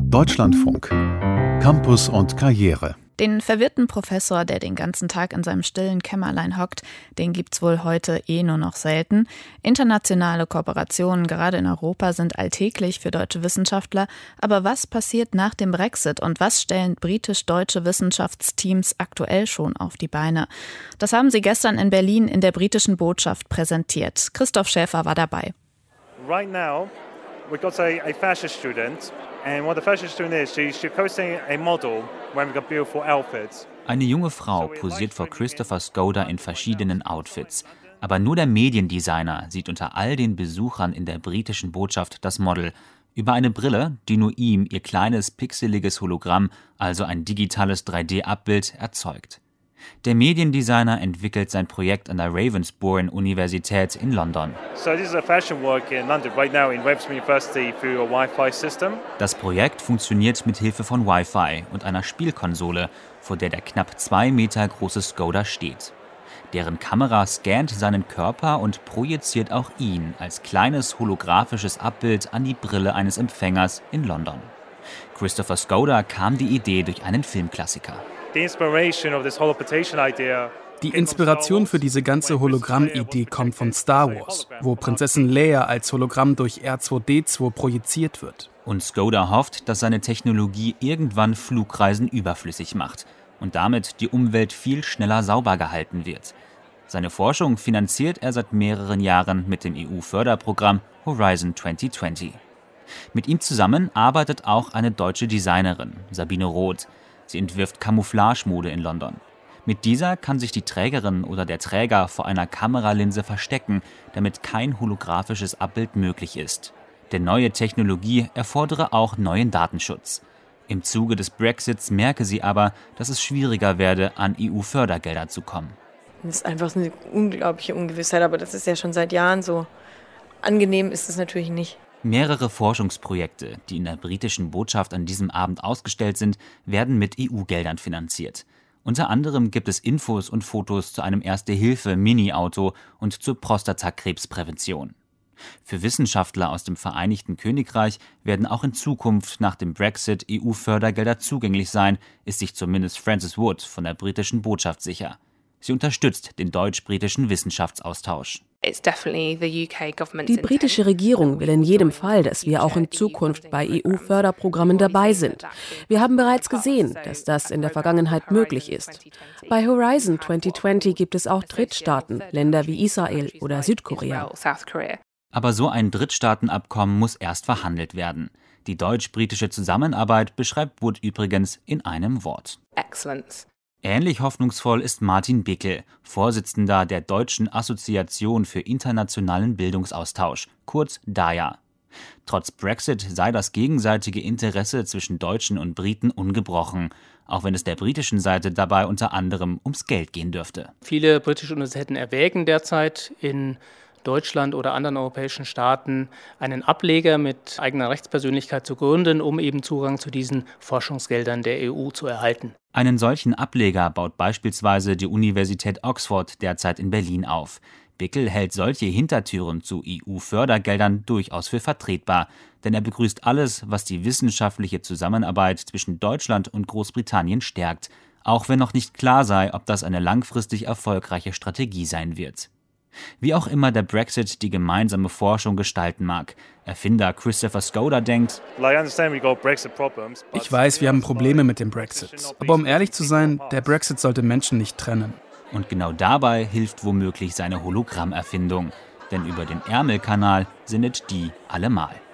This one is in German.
Deutschlandfunk. Campus und Karriere. Den verwirrten Professor, der den ganzen Tag in seinem stillen Kämmerlein hockt, den gibt's wohl heute nur noch selten. Internationale Kooperationen, gerade in Europa, sind alltäglich für deutsche Wissenschaftler. Aber was passiert nach dem Brexit und was stellen britisch-deutsche Wissenschaftsteams aktuell schon auf die Beine? Das haben sie gestern in Berlin in der britischen Botschaft präsentiert. Christoph Schäfer war dabei. Right now, we've got a fashion student. And what the fashion student is, she's posing a model when we've got beautiful outfits. Eine junge Frau posiert vor Christopher Skoda in verschiedenen Outfits. Aber nur der Mediendesigner sieht unter all den Besuchern in der britischen Botschaft das Model. Über eine Brille, die nur ihm ihr kleines pixeliges Hologramm, also ein digitales 3D-Abbild, erzeugt. Der Mediendesigner entwickelt sein Projekt an der Ravensbourne-Universität in London. Das Projekt funktioniert mit Hilfe von Wi-Fi und einer Spielkonsole, vor der der knapp 2 Meter große Skoda steht. Deren Kamera scannt seinen Körper und projiziert auch ihn als kleines holographisches Abbild an die Brille eines Empfängers in London. Christopher Skoda kam die Idee durch einen Filmklassiker. Die Inspiration für diese ganze Hologramm-Idee kommt von Star Wars, wo Prinzessin Leia als Hologramm durch R2-D2 projiziert wird. Und Skoda hofft, dass seine Technologie irgendwann Flugreisen überflüssig macht und damit die Umwelt viel schneller sauber gehalten wird. Seine Forschung finanziert er seit mehreren Jahren mit dem EU-Förderprogramm Horizon 2020. Mit ihm zusammen arbeitet auch eine deutsche Designerin, Sabine Roth. Sie entwirft Camouflage-Mode in London. Mit dieser kann sich die Trägerin oder der Träger vor einer Kameralinse verstecken, damit kein holographisches Abbild möglich ist. Denn neue Technologie erfordere auch neuen Datenschutz. Im Zuge des Brexits merke sie aber, dass es schwieriger werde, an EU-Fördergelder zu kommen. Das ist einfach eine unglaubliche Ungewissheit, aber das ist ja schon seit Jahren so. Angenehm ist es natürlich nicht. Mehrere Forschungsprojekte, die in der britischen Botschaft an diesem Abend ausgestellt sind, werden mit EU-Geldern finanziert. Unter anderem gibt es Infos und Fotos zu einem Erste-Hilfe-Mini-Auto und zur Prostatakrebsprävention. Für Wissenschaftler aus dem Vereinigten Königreich werden auch in Zukunft nach dem Brexit EU-Fördergelder zugänglich sein, ist sich zumindest Frances Wood von der britischen Botschaft sicher. Sie unterstützt den deutsch-britischen Wissenschaftsaustausch. Die britische Regierung will in jedem Fall, dass wir auch in Zukunft bei EU-Förderprogrammen dabei sind. Wir haben bereits gesehen, dass das in der Vergangenheit möglich ist. Bei Horizon 2020 gibt es auch Drittstaaten, Länder wie Israel oder Südkorea. Aber so ein Drittstaatenabkommen muss erst verhandelt werden. Die deutsch-britische Zusammenarbeit beschreibt Wood übrigens in einem Wort: Excellence. Ähnlich hoffnungsvoll ist Martin Bickel, Vorsitzender der Deutschen Assoziation für internationalen Bildungsaustausch, kurz DAIA. Trotz Brexit sei das gegenseitige Interesse zwischen Deutschen und Briten ungebrochen, auch wenn es der britischen Seite dabei unter anderem ums Geld gehen dürfte. Viele britische Universitäten erwägen derzeit in Deutschland oder anderen europäischen Staaten einen Ableger mit eigener Rechtspersönlichkeit zu gründen, um eben Zugang zu diesen Forschungsgeldern der EU zu erhalten. Einen solchen Ableger baut beispielsweise die Universität Oxford derzeit in Berlin auf. Bickel hält solche Hintertüren zu EU-Fördergeldern durchaus für vertretbar, denn er begrüßt alles, was die wissenschaftliche Zusammenarbeit zwischen Deutschland und Großbritannien stärkt, auch wenn noch nicht klar sei, ob das eine langfristig erfolgreiche Strategie sein wird. Wie auch immer der Brexit die gemeinsame Forschung gestalten mag, Erfinder Christopher Skoda denkt: Ich weiß, wir haben Probleme mit dem Brexit. Aber um ehrlich zu sein, der Brexit sollte Menschen nicht trennen. Und genau dabei hilft womöglich seine Hologrammerfindung. Denn über den Ärmelkanal sendet die allemal.